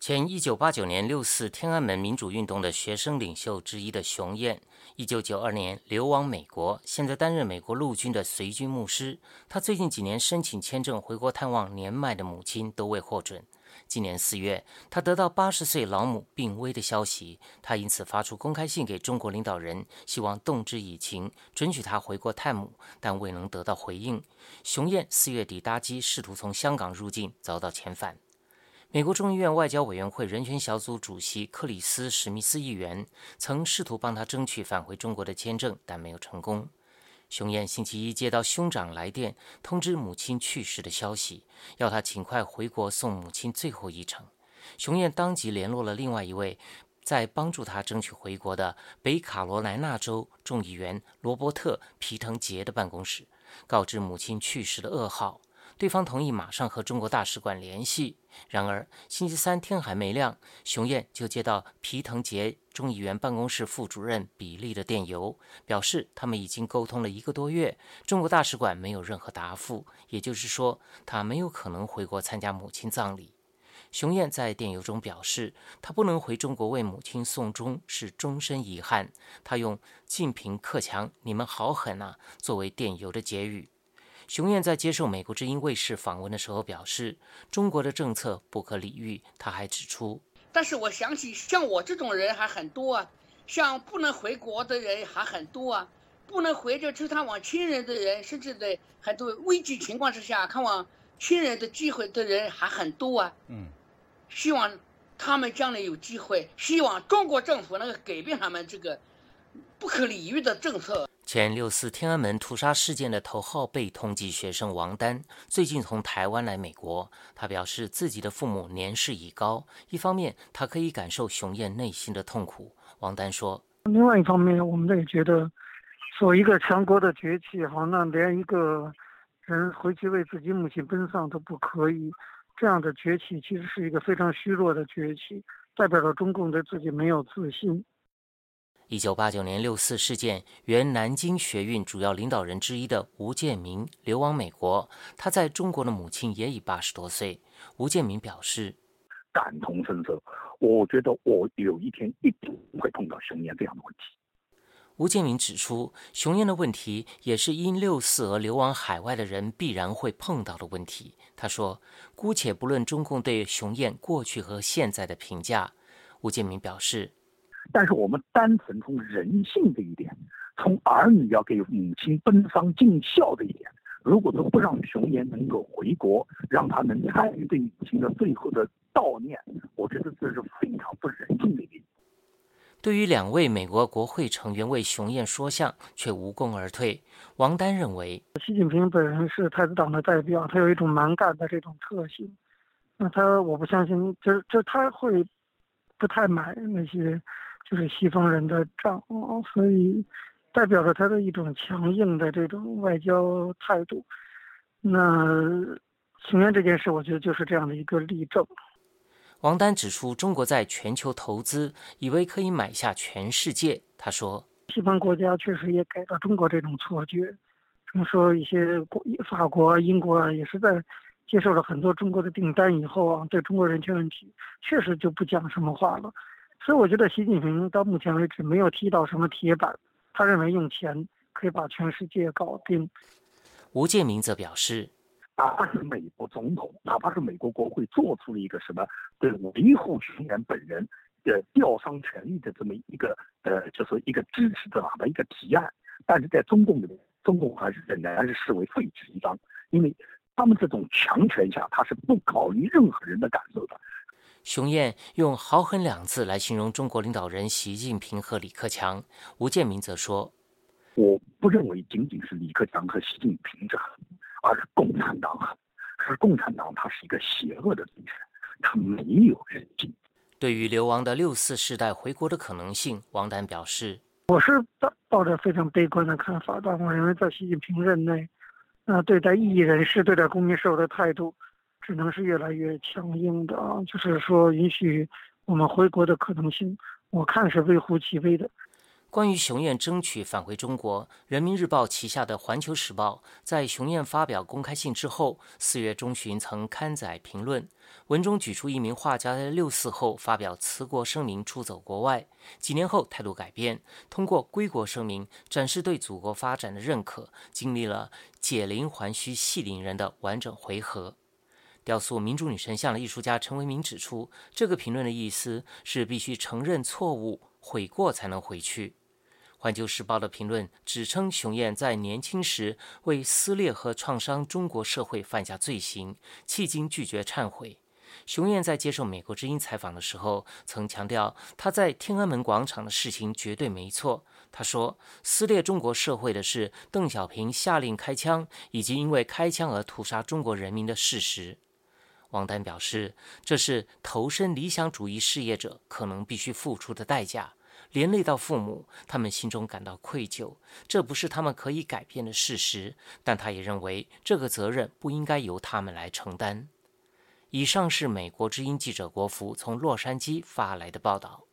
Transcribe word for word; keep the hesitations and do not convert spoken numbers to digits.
前一九八九年六四天安门民主运动的学生领袖之一的熊彦，一九九二年流亡美国，现在担任美国陆军的随军牧师。他最近几年申请签证回国探望年迈的母亲都未获准。今年四月，他得到八十岁老母病危的消息，他因此发出公开信给中国领导人，希望动之以情，准许他回国探母，但未能得到回应。熊彦四月底搭机试图从香港入境，遭到遣返。美国众议院外交委员会人权小组主席克里斯·史密斯议员曾试图帮他争取返回中国的签证，但没有成功。熊彦星期一接到兄长来电，通知母亲去世的消息，要他尽快回国送母亲最后一程。熊彦当即联络了另外一位在帮助他争取回国的北卡罗来纳州众议员罗伯特·皮滕杰的办公室，告知母亲去世的噩耗。对方同意马上和中国大使馆联系。然而星期三天还没亮，熊彦就接到皮滕杰众议员办公室副主任比利的电邮，表示他们已经沟通了一个多月，中国大使馆没有任何答复，也就是说他没有可能回国参加母亲葬礼。熊彦在电邮中表示，他不能回中国为母亲送终是终身遗憾。他用晋平克强你们好狠啊作为电邮的结语。熊彦在接受美国之音卫视访问的时候表示，中国的政策不可理喻。他还指出， 但是我想起像我这种人还很多啊，像不能回国的人还很多啊，不能回着去探望亲人的人，甚至在很多危急情况之下看望亲人的机会的人还很多啊。嗯，希望他们将来有机会，希望中国政府能够改变他们这个不可理喻的政策。 前六四天安门屠杀事件的头号被通缉学生王丹最近从台湾来美国。他表示自己的父母年事已高，一方面他可以感受熊彦内心的痛苦。王丹说， 另外一方面我们也觉得，做一个强国的崛起，好像连一个人回去为自己母亲奔丧都不可以，这样的崛起其实是一个非常虚弱的崛起，代表着中共对自己没有自信。 一九八九年六四事件，原南京学运主要领导人之一的吴建民流亡美国，他在中国的母亲也已八十多岁。吴建民表示， 感同身受，我觉得我有一天一定会碰到熊彦这样的问题。 吴建民指出，熊彦的问题也是因六四而流亡海外的人必然会碰到的问题。他说，姑且不论中共对熊彦过去和现在的评价，吴建民表示， 但是我们单纯从人性这一点，从儿女要给母亲奔丧尽孝这一点，如果说不让熊彦能够回国，让他能参与对母亲的最后的悼念，我觉得这是非常不人性的一点。 对于两位美国国会成员为熊彦说相却无功而退，王丹认为， 习近平本人是太子党的代表，他有一种蛮干的这种特性，那他我不相信就就他会不太买那些就是西方人的账，所以代表着他的一种强硬的这种外交态度。那熊彦这件事我觉得就是这样的一个例证。 王丹指出，中国在全球投资，以为可以买下全世界。他说， 西方国家确实也给了中国这种错觉，比如说一些法国、英国啊，也是在接受了很多中国的订单以后啊，对中国人权问题确实就不讲什么话了。所以我觉得习近平到目前为止没有踢到什么铁板，他认为用钱可以把全世界搞定。 吴建民则表示， 哪怕是美国总统，哪怕是美国国会做出了一个什么对维护熊彦本人的吊丧权利的这么一个呃，就是一个支持的一个提案，但是在中共里面，中共还是仍然是视为废纸一张，因为他们这种强权下，他是不考虑任何人的感受的。 熊彦用豪狠两字来形容中国领导人习近平和李克强。吴建民则说， 我不认为仅仅是李克强和习近平这狠，而是共产党狠，是共产党它是一个邪恶的政权，它没有人性。 对于流亡的六四世代回国的可能性，王丹表示， 我是抱着非常悲观的看法，但我认为在习近平任内，呃，对待异议人士、对待公民社会的态度只能是越来越强硬的啊，就是说允许我们回国的可能性，我看是微乎其微的。 关于熊燕争取返回中国，人民日报旗下的环球时报在熊燕发表公开信之后，四月中旬曾刊载评论，文中举出一名画家在六四后发表辞国声明出走国外，几年后态度改变，通过归国声明展示对祖国发展的认可，经历了解铃还须系铃人的完整回合。雕塑民主女神像的艺术家陈为民指出，这个评论的意思是必须承认错误，悔过才能回去。环球时报的评论指称熊燕在年轻时为撕裂和创伤中国社会犯下罪行，迄今拒绝忏悔。熊燕在接受美国之音采访的时候曾强调，她在天安门广场的事情绝对没错。她说，撕裂中国社会的是邓小平下令开枪，以及因为开枪而屠杀中国人民的事实。王丹表示，这是投身理想主义事业者可能必须付出的代价，连累到父母，他们心中感到愧疚，这不是他们可以改变的事实，但他也认为这个责任不应该由他们来承担。以上是美国之音记者国福从洛杉矶发来的报道。